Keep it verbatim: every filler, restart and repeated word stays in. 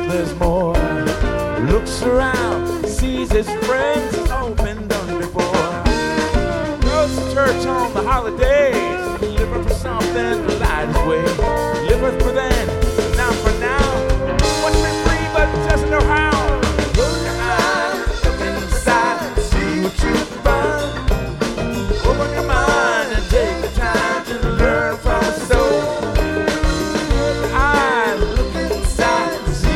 there's more. Looks around, sees his friends, it's all been done before. Goes to church on the holidays, living for something to light his way. Living for then,